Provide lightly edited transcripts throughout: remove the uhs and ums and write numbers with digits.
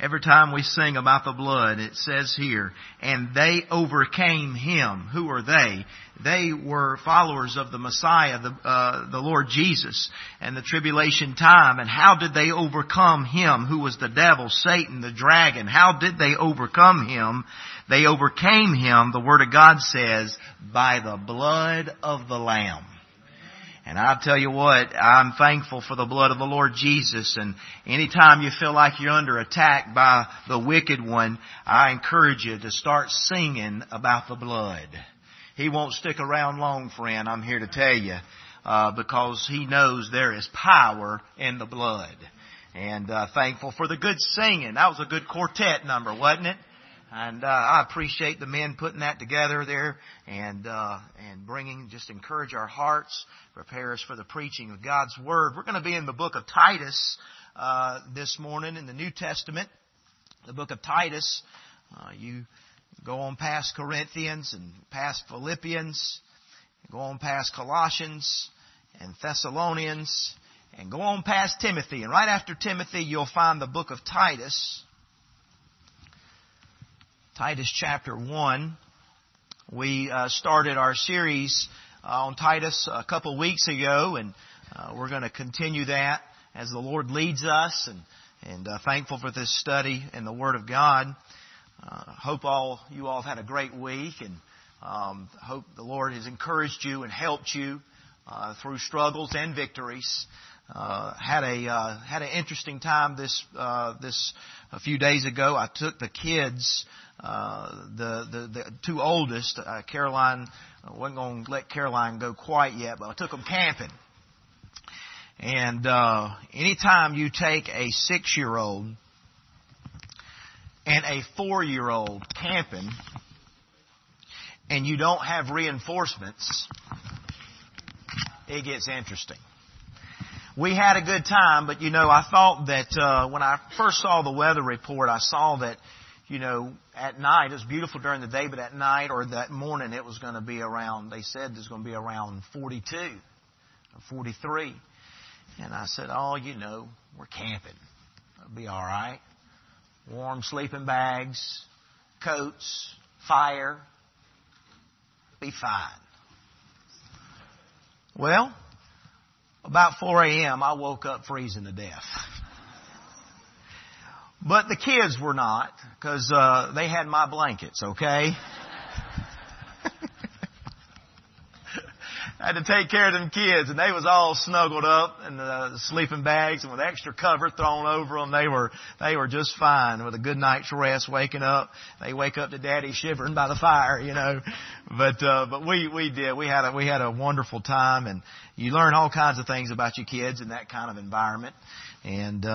Every time we sing about the blood, it says here, and they overcame him. Who are they? They were followers of the Messiah, the Lord Jesus, and the tribulation time. And how did they overcome him, who was the devil, Satan, the dragon? How did they overcome him? They overcame him, the Word of God says, by the blood of the Lamb. And I'll tell you what, I'm thankful for the blood of the Lord Jesus. And anytime you feel like you're under attack by the wicked one, I encourage you to start singing about the blood. He won't stick around long, friend, I'm here to tell you, because He knows there is power in the blood. And thankful for the good singing. That was a good quartet number, wasn't it? And I appreciate the men putting that together there and bringing, just encourage our hearts, prepare us for the preaching of God's Word. We're going to be in the book of Titus this morning in the New Testament. The book of Titus, you go on past Corinthians and past Philippians, go on past Colossians and Thessalonians, and go on past Timothy. And right after Timothy, you'll find the book of Titus. Titus chapter 1. We started our series on Titus a couple weeks ago, and we're going to continue that as the Lord leads us, and thankful for this study in the Word of God. Hope you all have had a great week, and hope the Lord has encouraged you and helped you through struggles and victories. Had an interesting time a few days ago. I took the kids, the two oldest, Caroline. I wasn't going to let Caroline go quite yet, but I took them camping. And anytime you take a 6-year-old and a 4-year-old camping, and you don't have reinforcements, it gets interesting. We had a good time, but I thought that when I first saw the weather report, I saw that, at night, it was beautiful during the day, but at night or that morning it was going to be around, they said it was going to be around 42 or 43. And I said, we're camping. It'll be all right. Warm sleeping bags, coats, fire. Be fine. Well, about 4 a.m., I woke up freezing to death. But the kids were not, because they had my blankets, okay? I had to take care of them kids, and they was all snuggled up in the sleeping bags and with extra cover thrown over them. They were just fine with a good night's rest. Waking up, they wake up to Daddy shivering by the fire, But we did. We had a wonderful time, and you learn all kinds of things about your kids in that kind of environment. And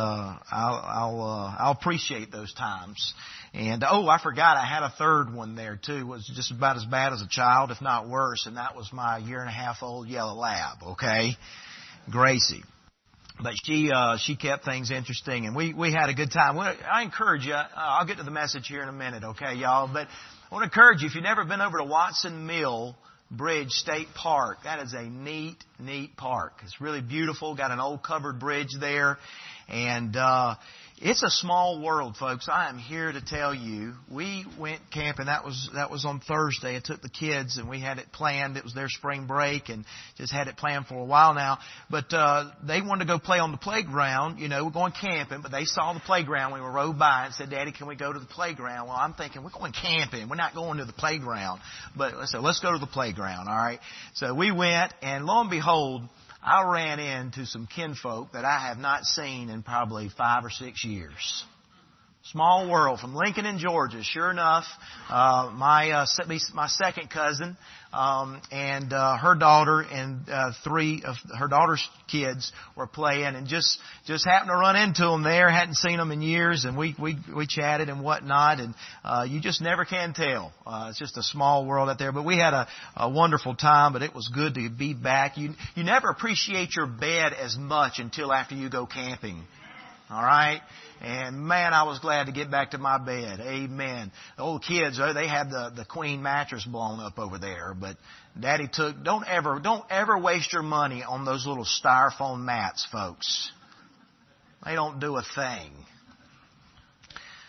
I'll appreciate those times. And I forgot, I had a third one there too. It was just about as bad as a child, if not worse, and that was my 1.5-year-old yellow lab, okay? Gracie. But she kept things interesting, and we had a good time. I encourage you, I'll get to the message here in a minute, okay, y'all? But I want to encourage you, if you've never been over to Watson Mill Bridge State Park, that is a neat park. It's really beautiful, got an old covered bridge there, and it's a small world, folks. I am here to tell you, we went camping. That was on Thursday. I took the kids, and we had it planned. It was their spring break, and just had it planned for a while now. But they wanted to go play on the playground. We're going camping, but they saw the playground. We rode by and said, "Daddy, can we go to the playground?" Well, I'm thinking, we're going camping. We're not going to the playground. But I said, let's go to the playground, all right? So we went, and lo and behold, I ran into some kinfolk that I have not seen in probably 5 or 6 years. Small world from Lincoln in Georgia. Sure enough, my second cousin and her daughter and 3 of her daughter's kids were playing, and just happened to run into them there. Hadn't seen them in years, and we chatted and whatnot. And you just never can tell. It's just a small world out there. But we had a wonderful time. But it was good to be back. You never appreciate your bed as much until after you go camping. All right? And man, I was glad to get back to my bed. Amen. The old kids, they had the queen mattress blown up over there. But Daddy don't ever waste your money on those little styrofoam mats, folks. They don't do a thing.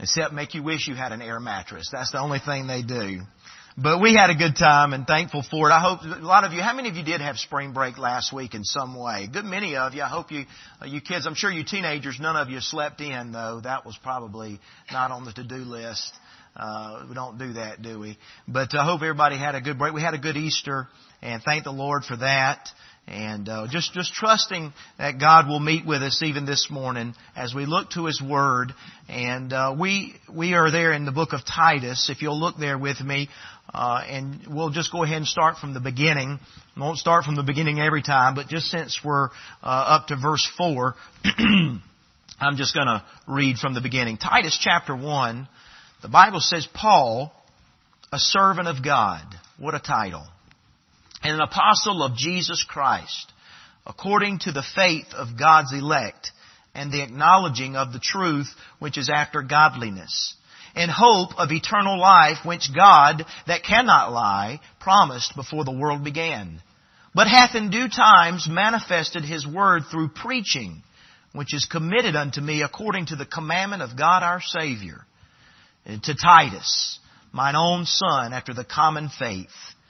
except make you wish you had an air mattress. That's the only thing they do. But we had a good time and thankful for it. I hope a lot of you, how many of you did have spring break last week in some way? Good many of you. I hope you kids, I'm sure you teenagers, none of you slept in though. That was probably not on the to-do list. We don't do that, do we? But I hope everybody had a good break. We had a good Easter and thank the Lord for that. And just trusting that God will meet with us even this morning as we look to His Word. And we are there in the book of Titus. If you'll look there with me, and we'll just go ahead and start from the beginning. We won't start from the beginning every time, but just since we're up to verse 4, I'm just going to read from the beginning. Titus chapter 1, the Bible says, Paul, a servant of God. What a title. And an apostle of Jesus Christ, according to the faith of God's elect, and the acknowledging of the truth which is after godliness, in hope of eternal life which God, that cannot lie, promised before the world began, but hath in due times manifested His word through preaching, which is committed unto me according to the commandment of God our Savior, and to Titus, mine own son, after the common faith,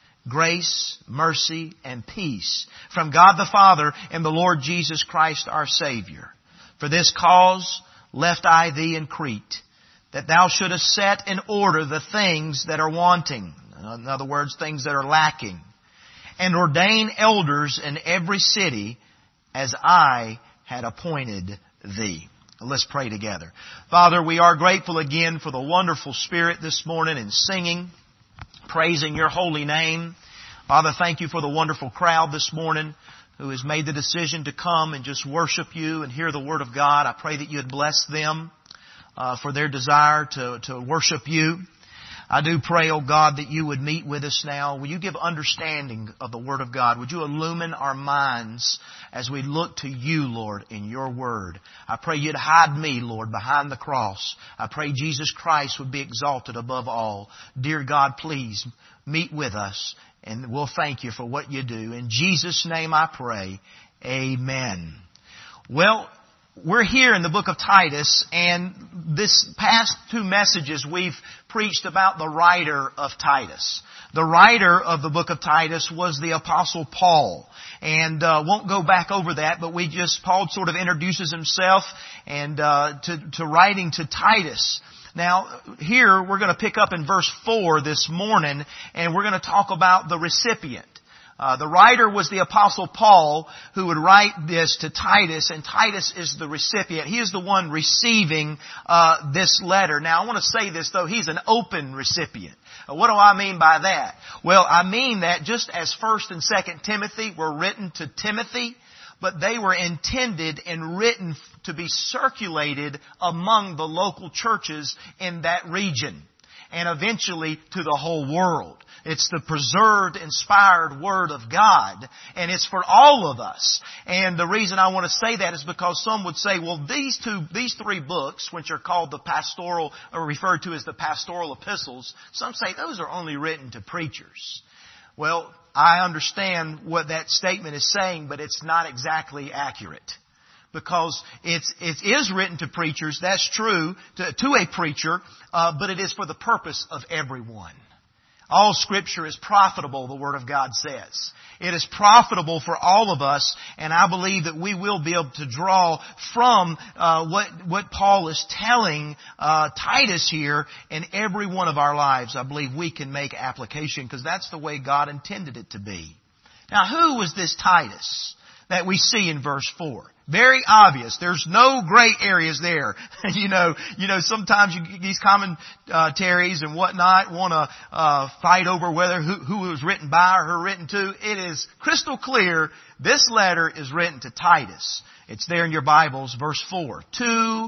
grace, mercy, and peace from God the Father and the Lord Jesus Christ our Savior. For this cause left I thee in Crete, that thou shouldest set in order the things that are wanting. In other words, things that are lacking. And ordain elders in every city as I had appointed thee. Let's pray together. Father, we are grateful again for the wonderful Spirit this morning in singing, praising Your holy name. Father, thank You for the wonderful crowd this morning who has made the decision to come and just worship You and hear the Word of God. I pray that You'd bless them for their desire to worship You. I do pray, oh God, that You would meet with us now. Will You give understanding of the Word of God? Would You illumine our minds as we look to You, Lord, in Your Word? I pray You'd hide me, Lord, behind the cross. I pray Jesus Christ would be exalted above all. Dear God, please meet with us, and we'll thank You for what You do. In Jesus' name I pray. Amen. Well, we're here in the book of Titus, and this past two messages we've preached about the writer of Titus. The writer of the book of Titus was the Apostle Paul. And won't go back over that, but Paul sort of introduces himself and to writing to Titus. Now, here we're going to pick up in verse 4 this morning, and we're going to talk about the recipient. The writer was the Apostle Paul, who would write this to Titus, and Titus is the recipient. He is the one receiving this letter. Now, I want to say this, though. He's an open recipient. What do I mean by that? Well, I mean that just as 1st and 2nd Timothy were written to Timothy, but they were intended and written to be circulated among the local churches in that region, and eventually to the whole world. It's the preserved, inspired Word of God, and it's for all of us. And the reason I want to say that is because some would say, well, these three books, which are called the pastoral, or referred to as the pastoral epistles, some say those are only written to preachers. Well, I understand what that statement is saying, but it's not exactly accurate. Because it is written to preachers, that's true, to a preacher, but it is for the purpose of everyone. All Scripture is profitable, the Word of God says. It is profitable for all of us, and I believe that we will be able to draw from what Paul is telling Titus here in every one of our lives. I believe we can make application because that's the way God intended it to be. Now, who was this Titus that we see in verse 4? Very obvious. There's no gray areas there. You know, sometimes these commentaries and whatnot want to fight over whether who it was written by or who written to. It is crystal clear. This letter is written to Titus. It's there in your Bibles, verse 4. To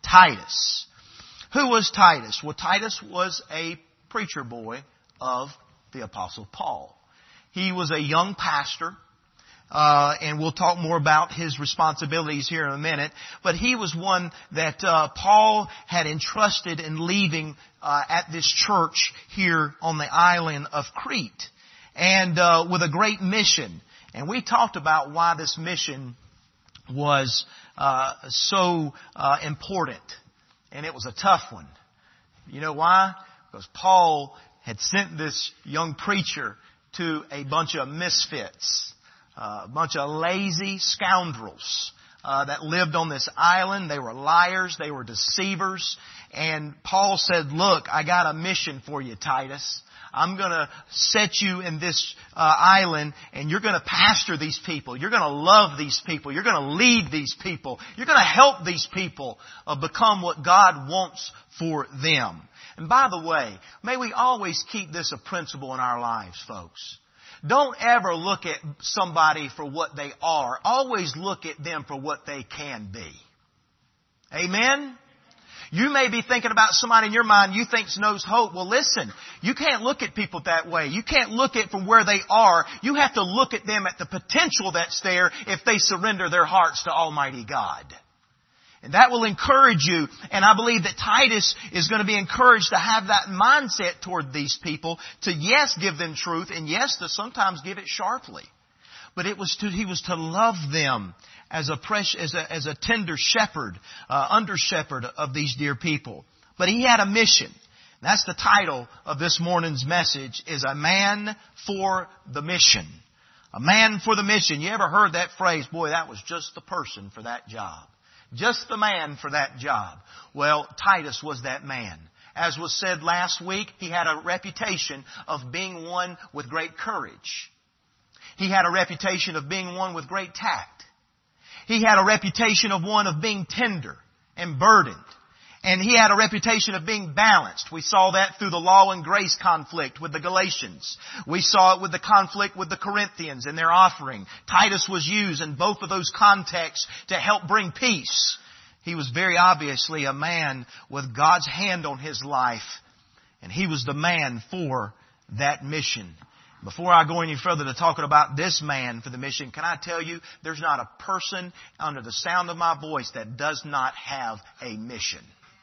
Titus. Who was Titus? Well, Titus was a preacher boy of the Apostle Paul. He was a young pastor. And we'll talk more about his responsibilities here in a minute. But he was one that Paul had entrusted in leaving at this church here on the island of Crete, and with a great mission. And we talked about why this mission was so important, and it was a tough one. You know why? Because Paul had sent this young preacher to a bunch of misfits, a bunch of lazy scoundrels that lived on this island. They were liars. They were deceivers. And Paul said, look, I got a mission for you, Titus. I'm going to set you in this island, and you're going to pastor these people. You're going to love these people. You're going to lead these people. You're going to help these people become what God wants for them. And by the way, may we always keep this a principle in our lives, folks. Don't ever look at somebody for what they are. Always look at them for what they can be. Amen? You may be thinking about somebody in your mind you think knows hope. Well, listen, you can't look at people that way. You can't look at from where they are. You have to look at them at the potential that's there if they surrender their hearts to Almighty God. And that will encourage you. And I believe that Titus is going to be encouraged to have that mindset toward these people, to yes, give them truth, and yes, to sometimes give it sharply. But he was to love them as a tender shepherd, under shepherd of these dear people. But he had a mission. That's the title of this morning's message, is A Man for the Mission. A man for the mission. You ever heard that phrase? Boy, that was just the person for that job. Just the man for that job. Well, Titus was that man. As was said last week, he had a reputation of being one with great courage. He had a reputation of being one with great tact. He had a reputation of one of being tender and burdened. And he had a reputation of being balanced. We saw that through the law and grace conflict with the Galatians. We saw it with the conflict with the Corinthians and their offering. Titus was used in both of those contexts to help bring peace. He was very obviously a man with God's hand on his life. And he was the man for that mission. Before I go any further to talking about this man for the mission, can I tell you, there's not a person under the sound of my voice that does not have a mission.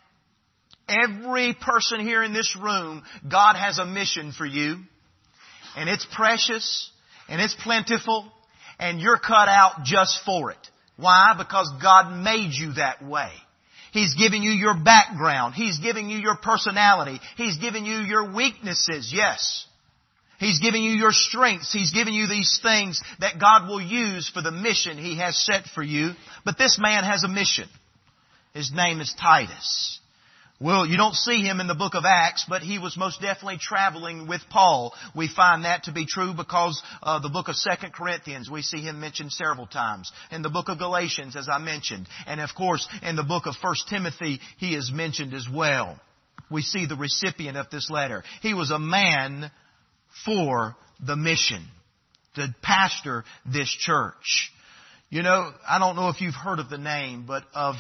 Every person here in this room, God has a mission for you. And it's precious, and it's plentiful, and you're cut out just for it. Why? Because God made you that way. He's giving you your background. He's giving you your personality. He's giving you your weaknesses, yes. He's giving you your strengths. He's giving you these things that God will use for the mission He has set for you. But this man has a mission. His name is Titus. Well, you don't see him in the book of Acts, but he was most definitely traveling with Paul. We find that to be true because the book of 2 Corinthians, we see him mentioned several times. In the book of Galatians, as I mentioned. And of course, in the book of 1 Timothy, he is mentioned as well. We see the recipient of this letter. He was a man for the mission, to pastor this church. You know, I don't know if you've heard of the name, but of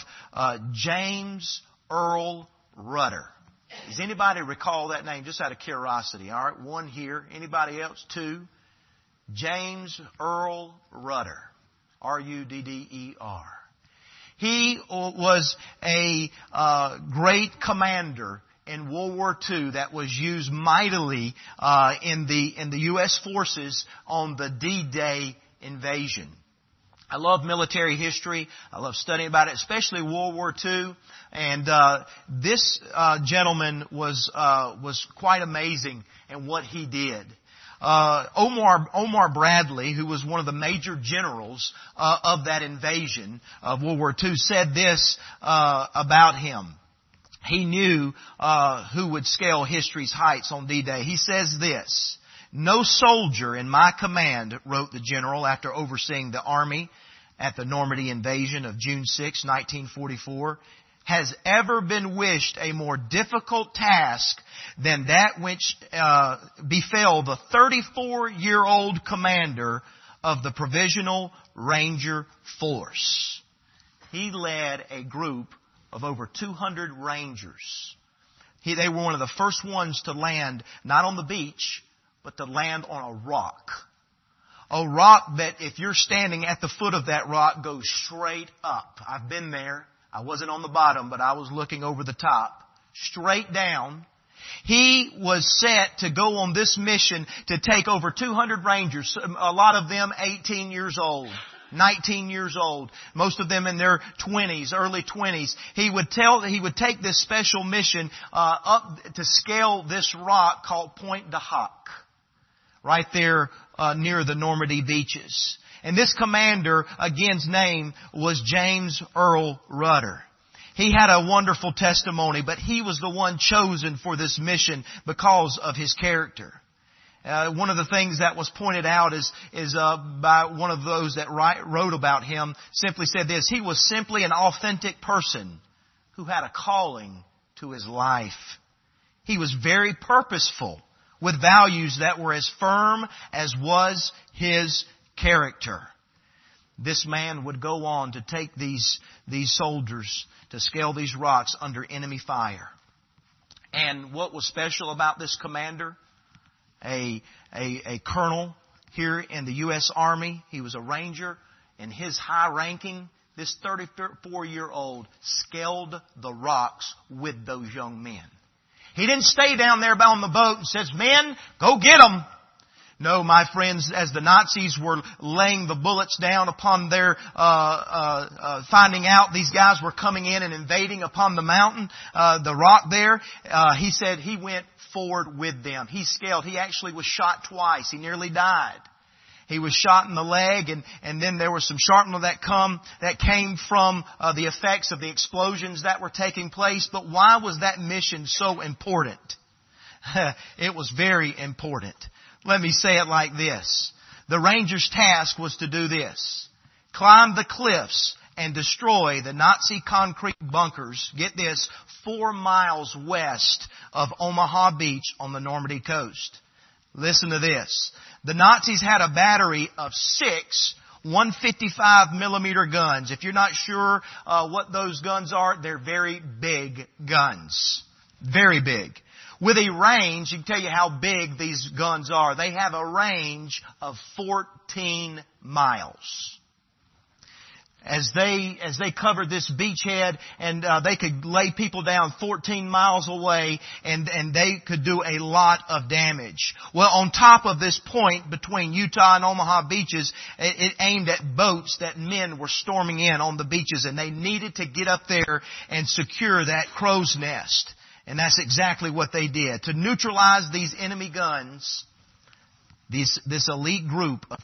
James Earl Rudder. Does anybody recall that name just out of curiosity? All right, one here. Anybody else? Two. James Earl Rudder. R-U-D-D-E-R. He was a great commander in World War II that was used mightily in the U.S. forces on the D-Day invasion. I love military history. I love studying about it, especially World War II. And this gentleman was quite amazing in what he did. Omar Bradley, who was one of the major generals of that invasion of World War II, said this about him. He knew who would scale history's heights on D-Day. He says this: "No soldier in my command," wrote the general after overseeing the army at the Normandy invasion of June 6, 1944, "has ever been wished a more difficult task than that which befell the 34-year-old commander of the Provisional Ranger Force." He led a group of over 200 Rangers. They were one of the first ones to land not on the beach, but to land on a rock. A rock that if you're standing at the foot of that rock goes straight up. I've been there. I wasn't on the bottom, but I was looking over the top. Straight down. He was set to go on this mission to take over 200 Rangers, a lot of them 18 years old. 19 years old, most of them in their 20s, early 20s. He would take this special mission up to scale this rock called Point de Hoc, right there near the Normandy beaches. And this commander, again's name was James Earl Rudder. He had a wonderful testimony, but he was the one chosen for this mission because of his character. One of the things that was pointed out is by one of those that wrote about him, simply said this: he was simply an authentic person who had a calling to his life. He was very purposeful with values that were as firm as was his character. This man would go on to take these soldiers to scale these rocks under enemy fire. And what was special about this commander? A colonel here in the U.S. Army. He was a ranger, and his high ranking, this 34-year-old, scaled the rocks with those young men. He didn't stay down there on the boat and says, "Men, go get them." No, my friends, as the Nazis were laying the bullets down upon their, finding out these guys were coming in and invading upon the mountain, the rock there, he said he went forward with them. He scaled. He actually was shot twice. He nearly died. He was shot in the leg, and then there was some shrapnel that came from the effects of the explosions that were taking place. But why was that mission so important? It was very important. Let me say it like this. The ranger's task was to do this: climb the cliffs and destroy the Nazi concrete bunkers, get this, 4 miles west of Omaha Beach on the Normandy coast. Listen to this. The Nazis had a battery of 6 155 millimeter guns. If you're not sure what those guns are, they're very big guns. Very big. With a range, you can tell you how big these guns are. They have a range of 14 miles. As they covered this beachhead, and they could lay people down 14 miles away, and they could do a lot of damage. Well, on top of this point between Utah and Omaha beaches, it aimed at boats that men were storming in on the beaches, and they needed to get up there and secure that crow's nest. And that's exactly what they did. To neutralize these enemy guns, this elite group of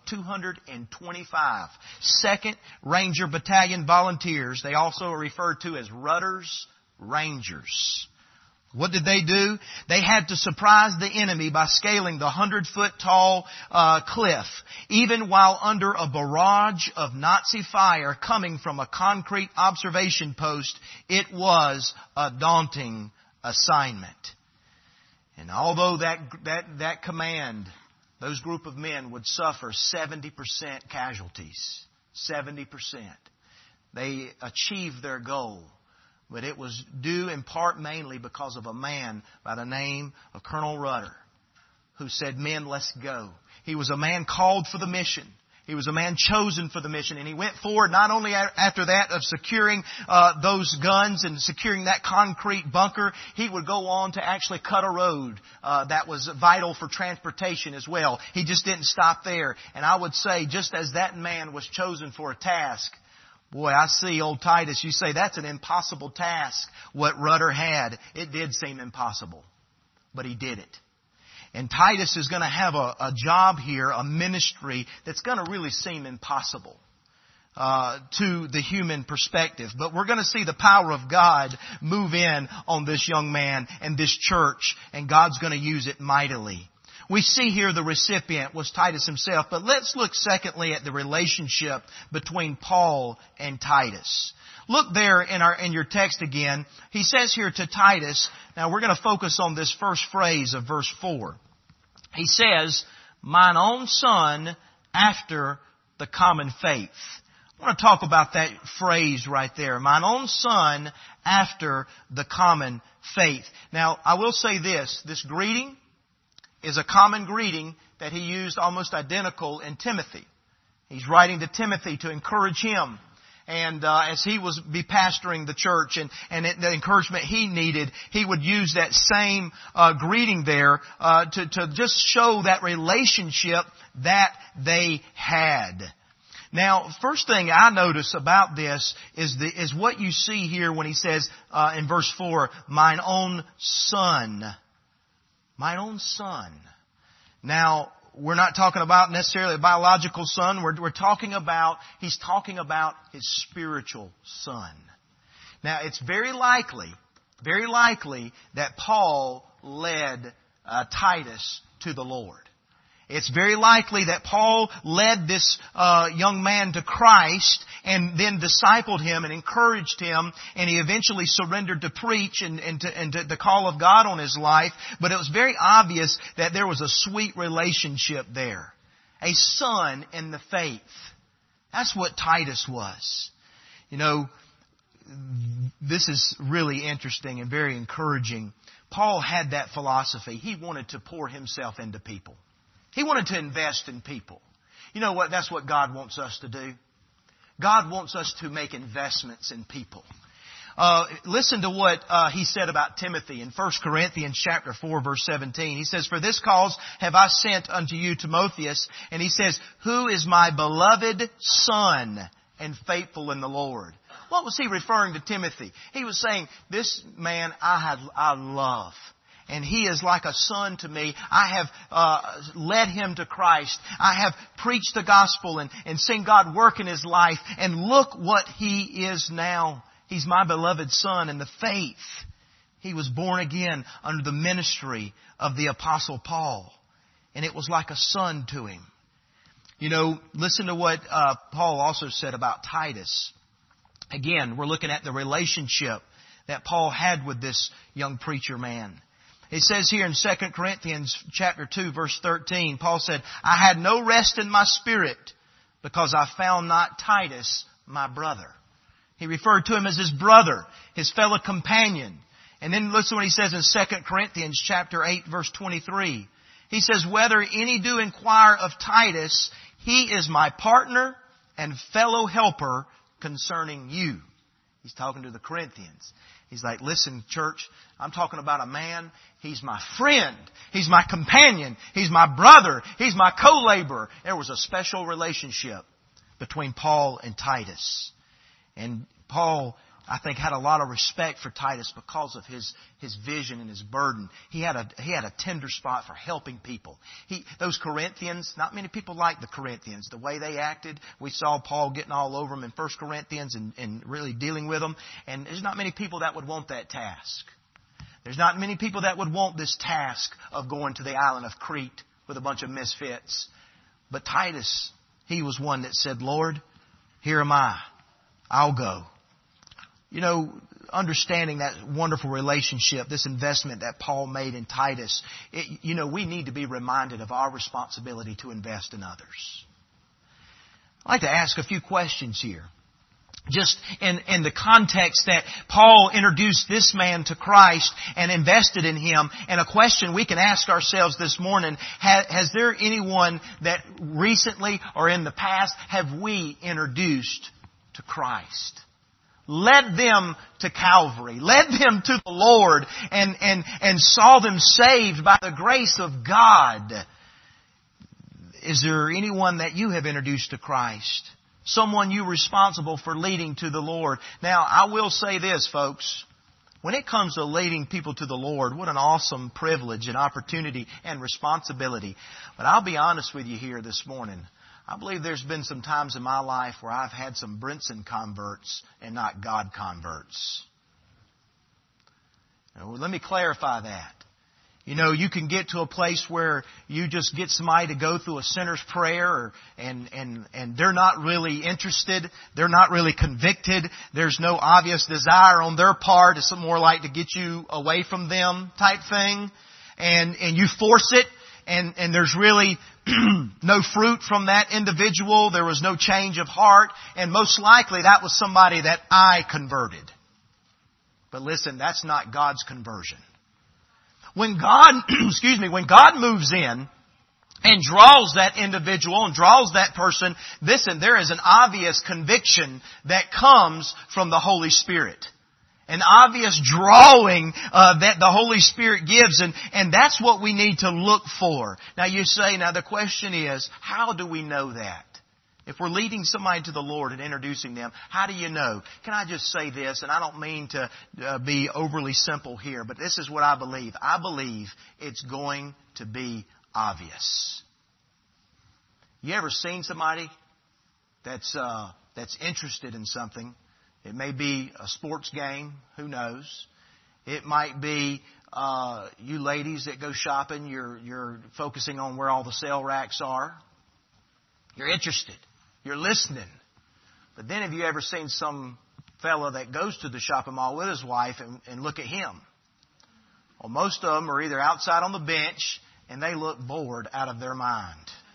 225 2nd Ranger Battalion volunteers, they also are referred to as Rudder's Rangers. What did they do? They had to surprise the enemy by scaling the 100-foot tall cliff, even while under a barrage of Nazi fire coming from a concrete observation post. It was a daunting assignment. And although that command, those group of men would suffer 70% casualties, 70%, they achieved their goal. But it was due in part mainly because of a man by the name of Colonel Rudder, who said, "Men, let's go." He was a man called for the mission. He was a man chosen for the mission, and he went forward not only after that of securing those guns and securing that concrete bunker. He would go on to actually cut a road that was vital for transportation as well. He just didn't stop there. And I would say, just as that man was chosen for a task, boy, I see old Titus, you say that's an impossible task. What Rudder had, it did seem impossible, but he did it. And Titus is going to have a job here, a ministry that's going to really seem impossible to the human perspective. But we're going to see the power of God move in on this young man and this church, and God's going to use it mightily. We see here the recipient was Titus himself, but let's look secondly at the relationship between Paul and Titus. Look there in your text again. He says here to Titus, now we're going to focus on this first phrase of verse 4. He says, "Mine own son after the common faith." I want to talk about that phrase right there. "Mine own son after the common faith." Now, I will say this greeting is a common greeting that he used almost identical in Timothy. He's writing to Timothy to encourage him. And as he was be pastoring the church and the encouragement he needed, he would use that same greeting there to just show that relationship that they had. Now, first thing I notice about this is what you see here when he says in verse 4, mine own son. Mine own son. Now, we're not talking about necessarily a biological son. He's talking about his spiritual son. Now, it's very likely that Paul led Titus to the Lord. It's very likely that Paul led this young man to Christ and then discipled him and encouraged him, and he eventually surrendered to preach and to the call of God on his life. But it was very obvious that there was a sweet relationship there. A son in the faith. That's what Titus was. You know, this is really interesting and very encouraging. Paul had that philosophy. He wanted to pour himself into people. He wanted to invest in people. You know what? That's what God wants us to do. God wants us to make investments in people. Listen to what he said about Timothy in 1 Corinthians chapter 4, verse 17. He says, for this cause have I sent unto you Timotheus. And he says, who is my beloved son and faithful in the Lord. What was he referring to Timothy? He was saying, this man I love. And he is like a son to me. I have led him to Christ. I have preached the gospel and seen God work in his life. And look what he is now. He's my beloved son in the faith. He was born again under the ministry of the Apostle Paul. And it was like a son to him. You know, listen to what Paul also said about Titus. Again, we're looking at the relationship that Paul had with this young preacher man. It says here in 2 Corinthians chapter 2, verse 13, Paul said, I had no rest in my spirit because I found not Titus, my brother. He referred to him as his brother, his fellow companion. And then listen to what he says in 2 Corinthians chapter 8, verse 23. He says, whether any do inquire of Titus, he is my partner and fellow helper concerning you. He's talking to the Corinthians. He's like, listen, church, I'm talking about a man. He's my friend. He's my companion. He's my brother. He's my co-laborer. There was a special relationship between Paul and Titus. And Paul, I think, had a lot of respect for Titus because of his vision and his burden. He had a tender spot for helping people. Those Corinthians, not many people liked the Corinthians. The way they acted, we saw Paul getting all over them in 1 Corinthians and really dealing with them. And there's not many people that would want that task. There's not many people that would want this task of going to the island of Crete with a bunch of misfits. But Titus, he was one that said, Lord, here am I. I'll go. You know, understanding that wonderful relationship, this investment that Paul made in Titus, we need to be reminded of our responsibility to invest in others. I'd like to ask a few questions here. Just in the context that Paul introduced this man to Christ and invested in him. And a question we can ask ourselves this morning, has there anyone that recently or in the past have we introduced to Christ? Led them to Calvary, led them to the Lord, and saw them saved by the grace of God. Is there anyone that you have introduced to Christ? Someone you responsible for leading to the Lord? Now, I will say this, folks. When it comes to leading people to the Lord, what an awesome privilege and opportunity and responsibility. But I'll be honest with you here this morning. I believe there's been some times in my life where I've had some Brinson converts and not God converts. Now, let me clarify that. You know, you can get to a place where you just get somebody to go through a sinner's prayer and they're not really interested. They're not really convicted. There's no obvious desire on their part. It's more like to get you away from them type thing. And you force it. And there's really no fruit from that individual. There was no change of heart. And most likely that was somebody that I converted. But listen, that's not God's conversion. When God, when God moves in and draws that individual and draws that person, listen, there is an obvious conviction that comes from the Holy Spirit. An obvious drawing that the Holy Spirit gives, and that's what we need to look for. Now you say, now the question is, how do we know that? If we're leading somebody to the Lord and introducing them, how do you know? Can I just say this, and I don't mean to be overly simple here, but this is what I believe. I believe it's going to be obvious. You ever seen somebody that's interested in something? It may be a sports game. Who knows? It might be you ladies that go shopping. You're focusing on where all the sale racks are. You're interested. You're listening. But then have you ever seen some fella that goes to the shopping mall with his wife and look at him? Well, most of them are either outside on the bench and they look bored out of their mind.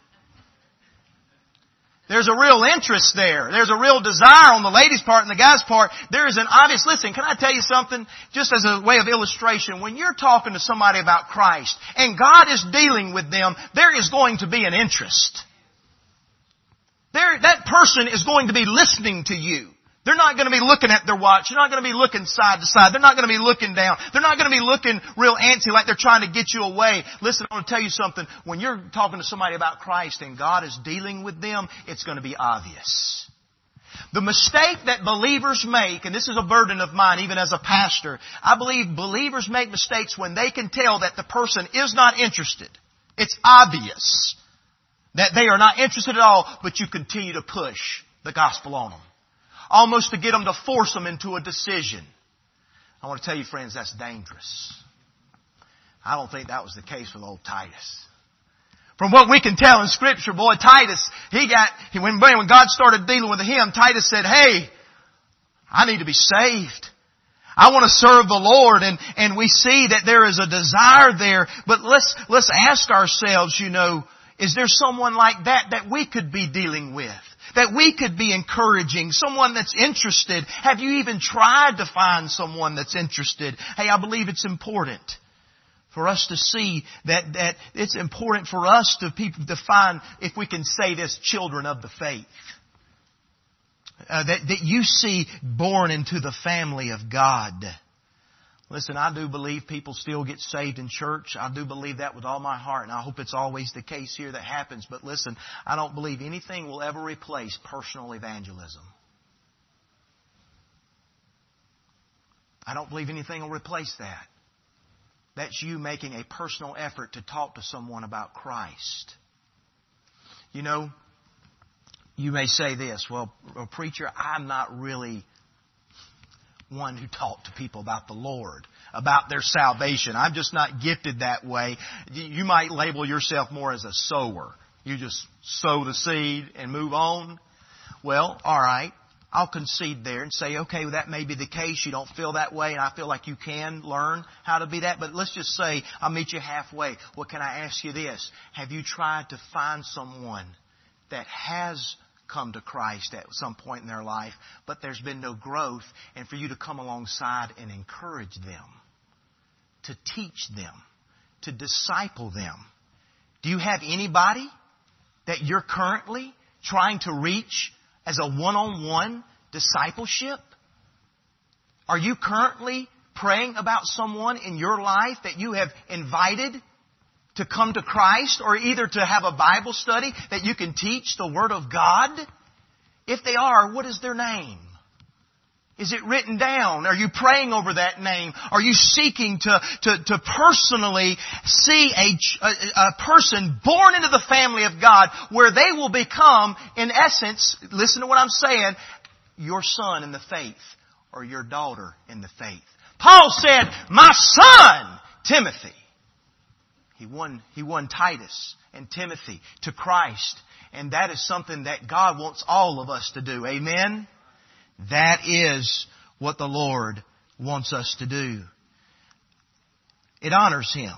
There's a real interest there. There's a real desire on the lady's part and the guy's part. There is an obvious, listen, can I tell you something? Just as a way of illustration, when you're talking to somebody about Christ and God is dealing with them, there is going to be an interest. That person is going to be listening to you. They're not going to be looking at their watch. They're not going to be looking side to side. They're not going to be looking down. They're not going to be looking real antsy like they're trying to get you away. Listen, I want to tell you something. When you're talking to somebody about Christ and God is dealing with them, it's going to be obvious. The mistake that believers make, and this is a burden of mine even as a pastor, I believe believers make mistakes when they can tell that the person is not interested. It's obvious that they are not interested at all, but you continue to push the gospel on them. Almost to get them to force them into a decision. I want to tell you, friends, that's dangerous. I don't think that was the case with old Titus. From what we can tell in Scripture, boy, Titus, when God started dealing with him, Titus said, hey, I need to be saved. I want to serve the Lord, and we see that there is a desire there. But let's ask ourselves, is there someone like that we could be dealing with? That we could be encouraging? Someone that's interested? Have you even tried to find someone that's interested? Hey, I believe it's important for us to see that it's important for us to find, if we can say this, children of the faith. That you see born into the family of God. Listen, I do believe people still get saved in church. I do believe that with all my heart, and I hope it's always the case here that happens. But listen, I don't believe anything will ever replace personal evangelism. I don't believe anything will replace that. That's you making a personal effort to talk to someone about Christ. You may say this, well, preacher, I'm not really one who talk to people about the Lord, about their salvation. I'm just not gifted that way. You might label yourself more as a sower. You just sow the seed and move on. Well, all right. I'll concede there and say, okay, well, that may be the case. You don't feel that way, and I feel like you can learn how to be that. But let's just say I'll meet you halfway. Well, can I ask you this? Have you tried to find someone that has come to Christ at some point in their life, but there's been no growth, and for you to come alongside and encourage them, to teach them, to disciple them? Do you have anybody that you're currently trying to reach as a one-on-one discipleship? Are you currently praying about someone in your life that you have invited to come to Christ, or either to have a Bible study that you can teach the Word of God? If they are, what is their name? Is it written down? Are you praying over that name? Are you seeking to personally see a person born into the family of God where they will become, in essence, listen to what I'm saying, your son in the faith or your daughter in the faith? Paul said, my son, Timothy. He won Titus and Timothy to Christ. And that is something that God wants all of us to do. Amen? That is what the Lord wants us to do. It honors Him.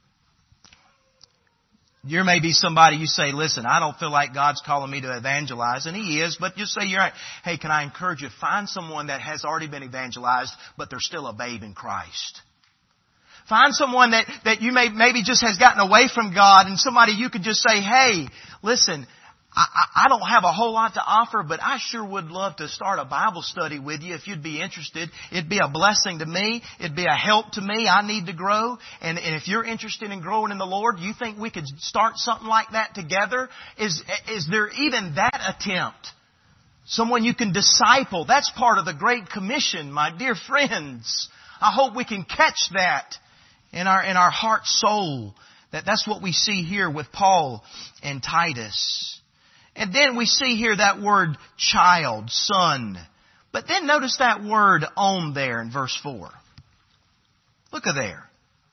There may be somebody you say, listen, I don't feel like God's calling me to evangelize. And He is, but just say, you're right. Hey, can I encourage you? Find someone that has already been evangelized, but they're still a babe in Christ. Find someone that you maybe just has gotten away from God, and somebody you could just say, hey, listen, I don't have a whole lot to offer, but I sure would love to start a Bible study with you if you'd be interested. It'd be a blessing to me. It'd be a help to me. I need to grow. And if you're interested in growing in the Lord, you think we could start something like that together? Is there even that attempt? Someone you can disciple. That's part of the Great Commission, my dear friends. I hope we can catch that in our heart, soul. That's what we see here with Paul and Titus. And then we see here that word child, son. But then notice that word own there in verse 4. Look at there.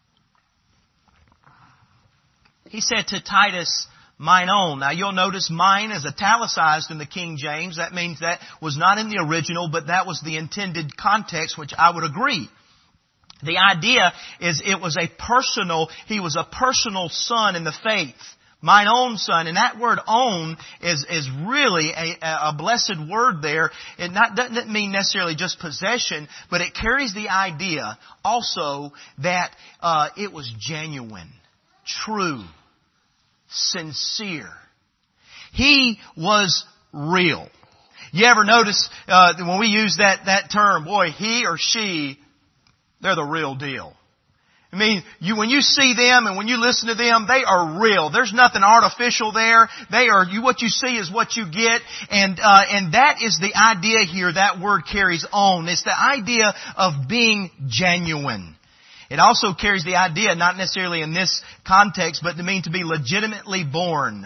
He said to Titus, mine own. Now you'll notice mine is italicized in the King James. That means that was not in the original, but that was the intended context, which I would agree. The idea is he was a personal son in the faith. Mine own son. And that word own is really a blessed word there. It doesn't mean necessarily just possession, but it carries the idea also that it was genuine, true, sincere. He was real. You ever notice when we use that term, boy, he or she, they're the real deal. I mean, when you see them and when you listen to them, they are real. There's nothing artificial there. What you see is what you get. And that is the idea here that word carries on. It's the idea of being genuine. It also carries the idea, not necessarily in this context, but to mean to be legitimately born.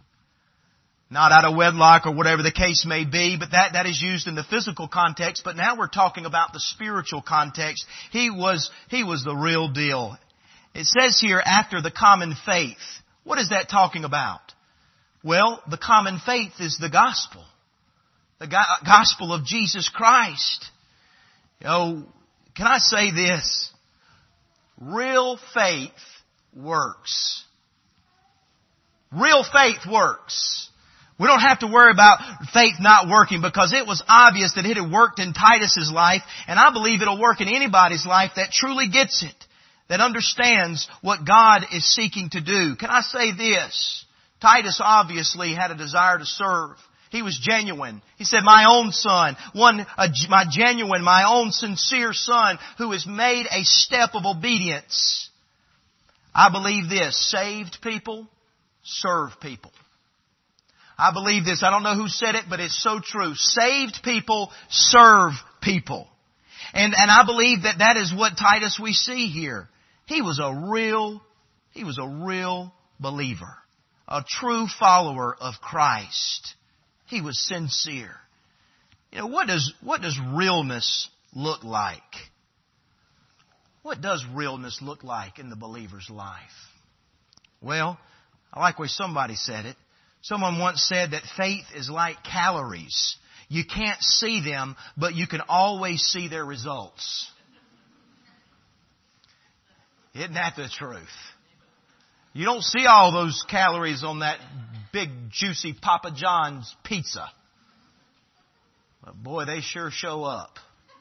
Not out of wedlock or whatever the case may be, but that is used in the physical context. But now we're talking about the spiritual context. He was the real deal. It says here, after the common faith. What is that talking about? Well, the common faith is the gospel. The gospel of Jesus Christ. Can I say this? Real faith works. Real faith works. We don't have to worry about faith not working because it was obvious that it had worked in Titus's life, and I believe it'll work in anybody's life that truly gets it, that understands what God is seeking to do. Can I say this? Titus obviously had a desire to serve. He was genuine. He said, my own son, my genuine, my own sincere son who has made a step of obedience. I believe this, saved people serve people. I believe this. I don't know who said it, but it's so true. Saved people serve people. And I believe that is what Titus we see here. He was a real believer. A true follower of Christ. He was sincere. What does realness look like? What does realness look like in the believer's life? Well, I like the way somebody said it. Someone once said that faith is like calories. You can't see them, but you can always see their results. Isn't that the truth? You don't see all those calories on that big, juicy Papa John's pizza. But boy, they sure show up.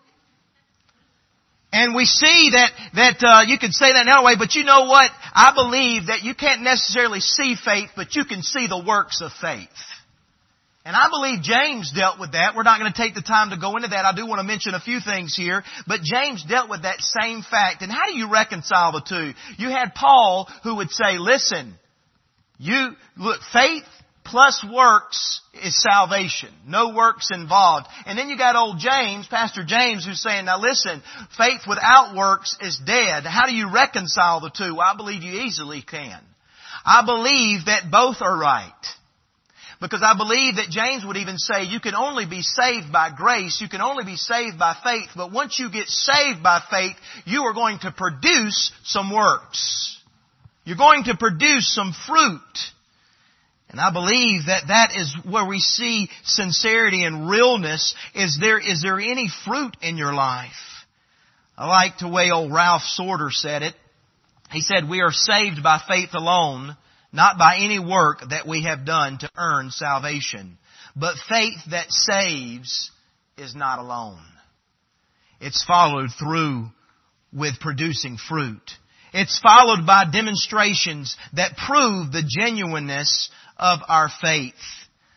And we see that you can say that in another way, but you know what? I believe that you can't necessarily see faith, but you can see the works of faith. And I believe James dealt with that. We're not going to take the time to go into that. I do want to mention a few things here. But James dealt with that same fact. And how do you reconcile the two? You had Paul who would say, listen, faith plus works is salvation. No works involved. And then you got old James, Pastor James, who's saying, now listen, faith without works is dead. How do you reconcile the two? Well, I believe you easily can. I believe that both are right. Because I believe that James would even say you can only be saved by grace, you can only be saved by faith, but once you get saved by faith, you are going to produce some works. You're going to produce some fruit. And I believe that is where we see sincerity and realness. Is there any fruit in your life? I like the way old Ralph Sorter said it. He said, we are saved by faith alone, not by any work that we have done to earn salvation. But faith that saves is not alone. It's followed through with producing fruit. It's followed by demonstrations that prove the genuineness of our faith.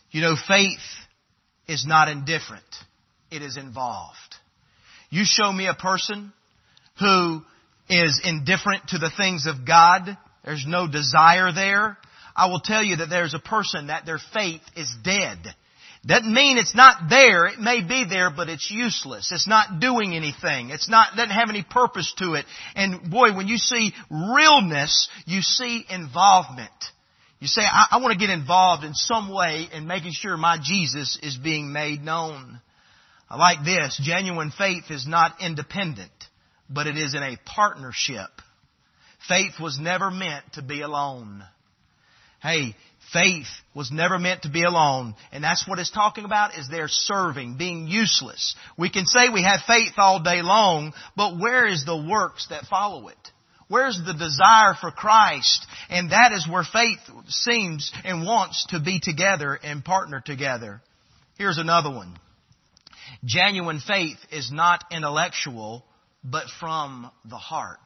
You know, faith is not indifferent. It is involved. You show me a person who is indifferent to the things of God, there's no desire there, I will tell you that there's a person that their faith is dead. Doesn't mean it's not there. It may be there, but it's useless. It's not doing anything. Doesn't have any purpose to it. And boy, when you see realness, you see involvement. You say, I want to get involved in some way in making sure my Jesus is being made known. I like this. Genuine faith is not independent, but it is in a partnership. Faith was never meant to be alone. Hey, faith was never meant to be alone. And that's what it's talking about, is they're serving, being useless. We can say we have faith all day long, but where is the works that follow it? Where's the desire for Christ? And that is where faith seems and wants to be together and partner together. Here's another one. Genuine faith is not intellectual, but from the heart.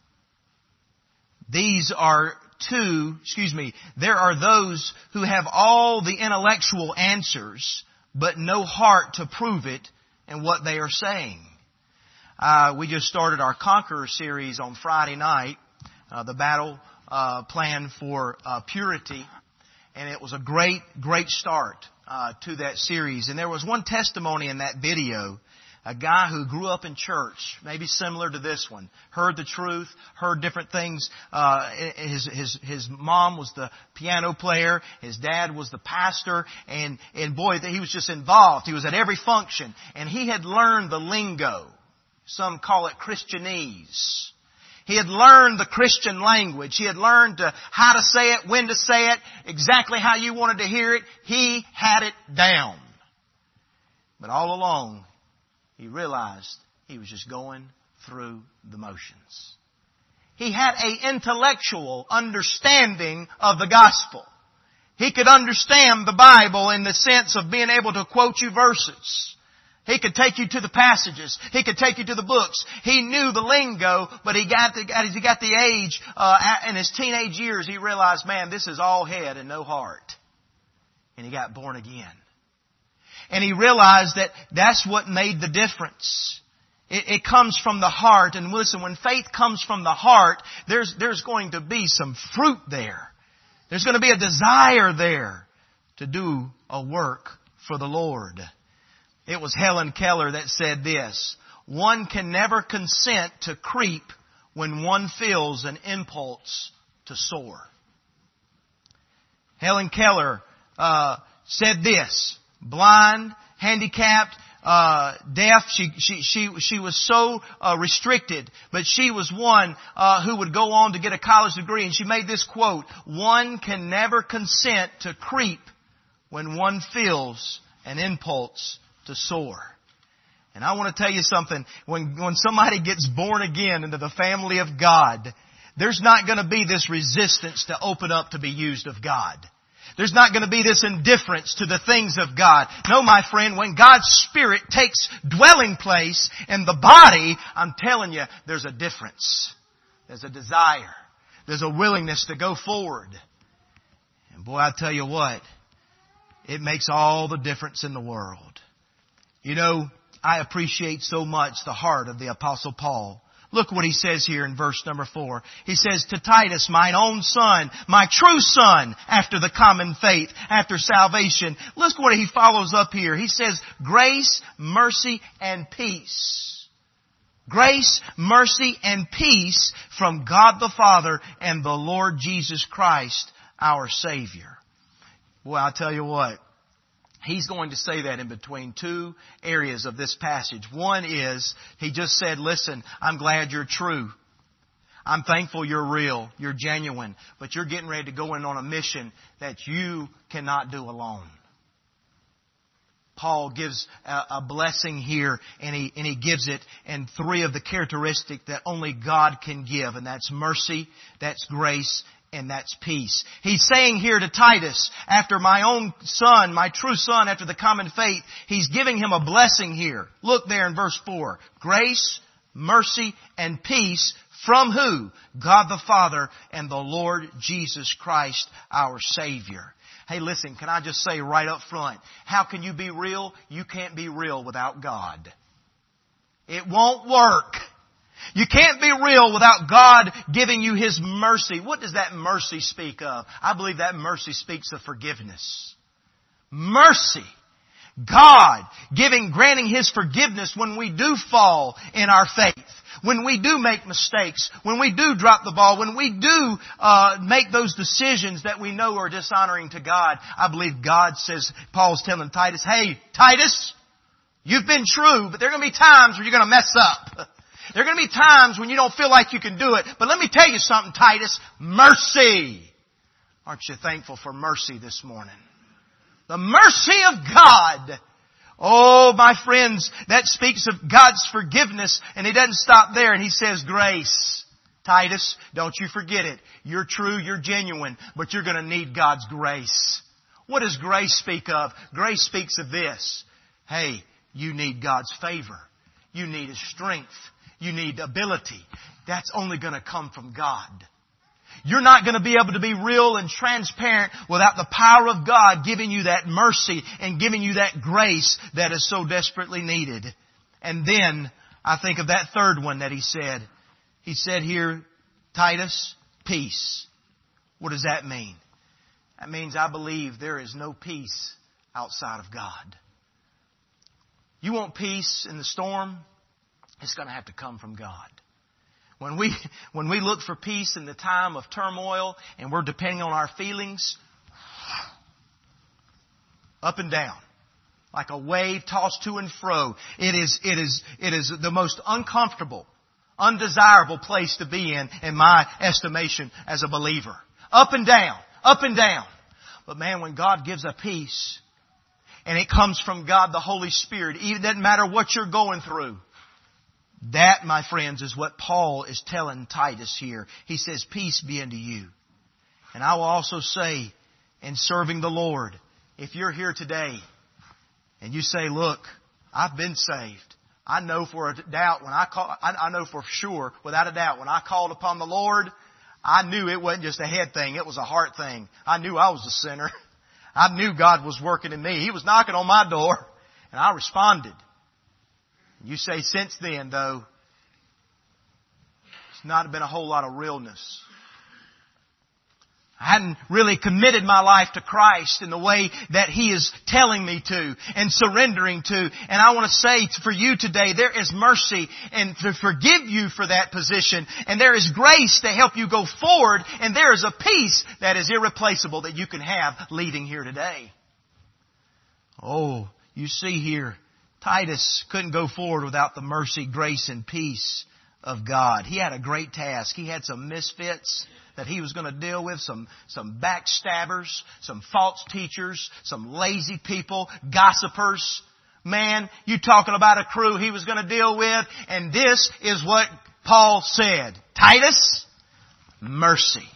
There are those who have all the intellectual answers, but no heart to prove it in what they are saying. We just started our Conqueror series on Friday night, the battle plan for purity, and it was a great start to that series. And there was one testimony in that video. A guy who grew up in church, maybe similar to this one, heard the truth, heard different things. His mom was the piano player, his dad was the pastor, and boy, he was just involved. He was at every function, and he had learned the lingo. Some call it Christianese. He had learned the Christian language. He had learned how to say it, when to say it, exactly how you wanted to hear it. He had it down. But all along, he realized he was just going through the motions. He had an intellectual understanding of the gospel. He could understand the Bible in the sense of being able to quote you verses. He could take you to the passages. He could take you to the books. He knew the lingo, but as he got the age, in his teenage years, he realized, man, this is all head and no heart. And he got born again. And he realized that that's what made the difference. It comes from the heart. And listen, when faith comes from the heart, there's going to be some fruit there. There's going to be a desire there to do a work for the Lord. It was Helen Keller that said this: one can never consent to creep when one feels an impulse to soar. Helen Keller said this: blind, handicapped, deaf. She was so restricted, but she was one who would go on to get a college degree. And she made this quote: one can never consent to creep when one feels an impulse to soar. And I want to tell you something. When somebody gets born again into the family of God, there's not going to be this resistance to open up to be used of God. There's not going to be this indifference to the things of God. No, my friend, when God's Spirit takes dwelling place in the body, I'm telling you, there's a difference. There's a desire. There's a willingness to go forward. And boy, I tell you what, it makes all the difference in the world. You know, I appreciate so much the heart of the Apostle Paul. Look what he says here in verse number 4. He says, to Titus, mine own son, my true son, after the common faith, after salvation. Look what he follows up here. He says, grace, mercy, and peace. Grace, mercy, and peace from God the Father and the Lord Jesus Christ, our Savior. Boy, I'll tell you what. He's going to say that in between two areas of this passage. One is, he just said, listen, I'm glad you're true. I'm thankful you're real, you're genuine, but you're getting ready to go in on a mission that you cannot do alone. Paul gives a blessing here, and he gives it in three of the characteristics that only God can give, and that's mercy, that's grace, and that's peace. He's saying here to Titus, after my own son, my true son, after the common faith, he's giving him a blessing here. Look there in verse 4. Grace, mercy, and peace from who? God the Father and the Lord Jesus Christ, our Savior. Hey, listen, can I just say right up front, how can you be real? You can't be real without God. It won't work. You can't be real without God giving you His mercy. What does that mercy speak of? I believe that mercy speaks of forgiveness. Mercy. God granting His forgiveness when we do fall in our faith, when we do make mistakes, when we do drop the ball, when we do make those decisions that we know are dishonoring to God. I believe God says, Paul's telling Titus, hey, Titus, you've been true, but there are going to be times when you're going to mess up. There are going to be times when you don't feel like you can do it. But let me tell you something, Titus, mercy. Aren't you thankful for mercy this morning? The mercy of God. Oh, my friends, that speaks of God's forgiveness, and He doesn't stop there, and He says grace. Titus, don't you forget it. You're true, you're genuine, but you're going to need God's grace. What does grace speak of? Grace speaks of this. Hey, you need God's favor. You need His strength. You need ability. That's only going to come from God. You're not going to be able to be real and transparent without the power of God giving you that mercy and giving you that grace that is so desperately needed. And then I think of that third one that he said. He said here, Titus, peace. What does that mean? That means I believe there is no peace outside of God. You want peace in the storm? It's going to have to come from God. When we look for peace in the time of turmoil and we're depending on our feelings, up and down, like a wave tossed to and fro, it is the most uncomfortable, undesirable place to be in my estimation as a believer. Up and down, up and down. But man, when God gives a peace, and it comes from God, the Holy Spirit, it doesn't matter what you're going through. That, my friends, is what Paul is telling Titus here. He says, peace be unto you. And I will also say, in serving the Lord, if you're here today and you say, look, I've been saved. I know for a doubt I know for sure, without a doubt, when I called upon the Lord, I knew it wasn't just a head thing, it was a heart thing. I knew I was a sinner. I knew God was working in me. He was knocking on my door, and I responded. You say, since then, though, it's not been a whole lot of realness. I hadn't really committed my life to Christ in the way that He is telling me to and surrendering to. And I want to say for you today, there is mercy and to forgive you for that position. And there is grace to help you go forward. And there is a peace that is irreplaceable that you can have leaving here today. Oh, you see here, Titus couldn't go forward without the mercy, grace, and peace of God. He had a great task. He had some misfits that he was going to deal with, some backstabbers, some false teachers, some lazy people, gossipers. Man, you talking about a crew he was going to deal with. And this is what Paul said. Titus, mercy,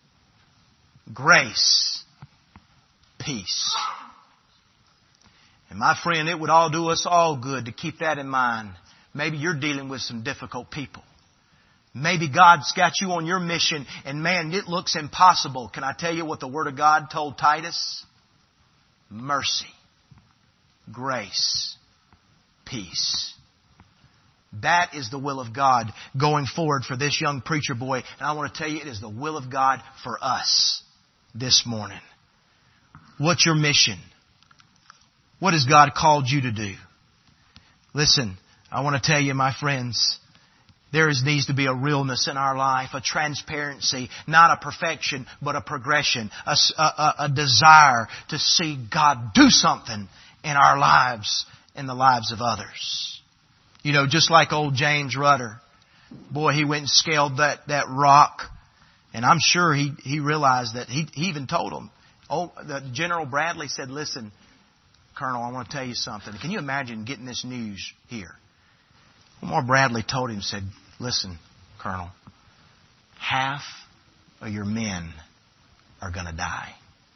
grace, peace. And my friend, it would all do us all good to keep that in mind. Maybe you're dealing with some difficult people. Maybe God's got you on your mission and man, it looks impossible. Can I tell you what the Word of God told Titus? Mercy, grace, peace. That is the will of God going forward for this young preacher boy. And I want to tell you, it is the will of God for us this morning. What's your mission? What has God called you to do? Listen, I want to tell you, my friends, there needs to be a realness in our life, a transparency, not a perfection, but a progression, a desire to see God do something in our lives, in the lives of others. You know, just like old James Rudder. Boy, he went and scaled that rock, and I'm sure he realized that he even told him. Oh, the General Bradley said, listen, Colonel, I want to tell you something. Can you imagine getting this news here? Omar Bradley told him, said, listen, Colonel, half of your men are going to die.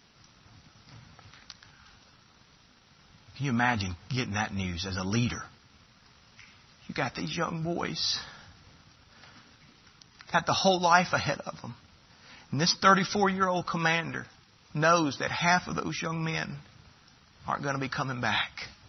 Can you imagine getting that news as a leader? You got these young boys, got the whole life ahead of them. And this 34-year-old commander knows that half of those young men aren't going to be coming back.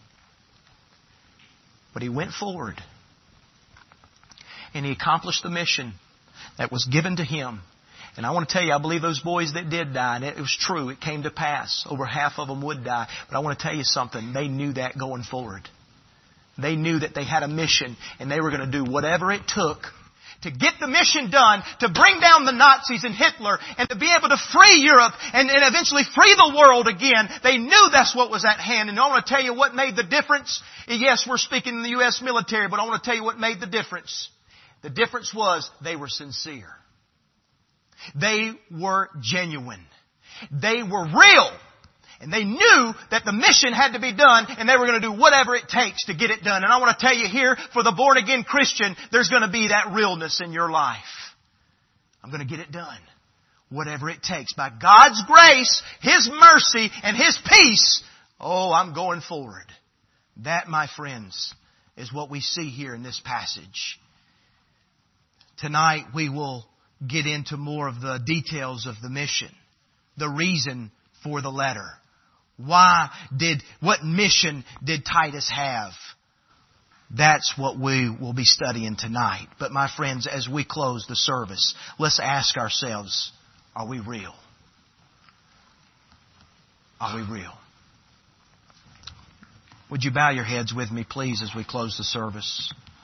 But he went forward. And he accomplished the mission that was given to him. And I want to tell you, I believe those boys that did die, and it was true, it came to pass. Over half of them would die. But I want to tell you something. They knew that going forward. They knew that they had a mission, and they were going to do whatever it took to get the mission done, to bring down the Nazis and Hitler, and to be able to free Europe and eventually free the world again. They knew that's what was at hand. And I want to tell you what made the difference. Yes, we're speaking in the U.S. military, but I want to tell you what made the difference. The difference was they were sincere. They were genuine. They were real. And they knew that the mission had to be done, and they were going to do whatever it takes to get it done. And I want to tell you here, for the born-again Christian, there's going to be that realness in your life. I'm going to get it done. Whatever it takes. By God's grace, His mercy, and His peace, I'm going forward. That, my friends, is what we see here in this passage. Tonight we will get into more of the details of the mission. The reason for the letter. What mission did Titus have? That's what we will be studying tonight. But my friends, as we close the service, let's ask ourselves, are we real? Are we real? Would you bow your heads with me, please, as we close the service?